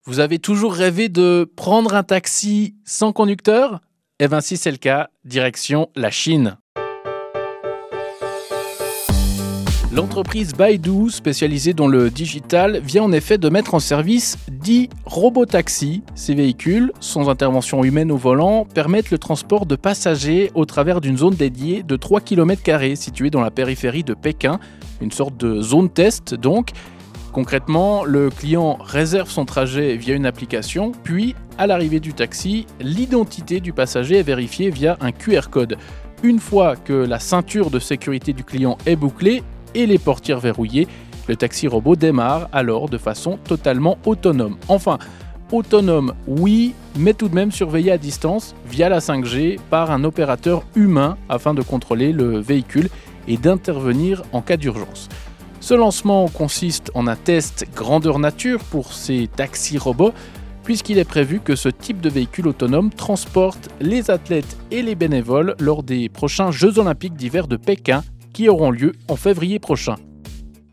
Vous avez toujours rêvé de prendre un taxi sans conducteur? Eh bien, si c'est le cas, direction la Chine. L'entreprise Baidu, spécialisée dans le digital, vient en effet de mettre en service 10 robotaxis. Ces véhicules, sans intervention humaine au volant, permettent le transport de passagers au travers d'une zone dédiée de 3 km² située dans la périphérie de Pékin, une sorte de zone test donc. Concrètement, le client réserve son trajet via une application, puis, à l'arrivée du taxi, l'identité du passager est vérifiée via un QR code. Une fois que la ceinture de sécurité du client est bouclée et les portières verrouillées, le taxi robot démarre alors de façon totalement autonome. Enfin, autonome, oui, mais tout de même surveillé à distance via la 5G par un opérateur humain afin de contrôler le véhicule et d'intervenir en cas d'urgence. Ce lancement consiste en un test grandeur nature pour ces taxis robots, puisqu'il est prévu que ce type de véhicule autonome transporte les athlètes et les bénévoles lors des prochains Jeux Olympiques d'hiver de Pékin qui auront lieu en février prochain.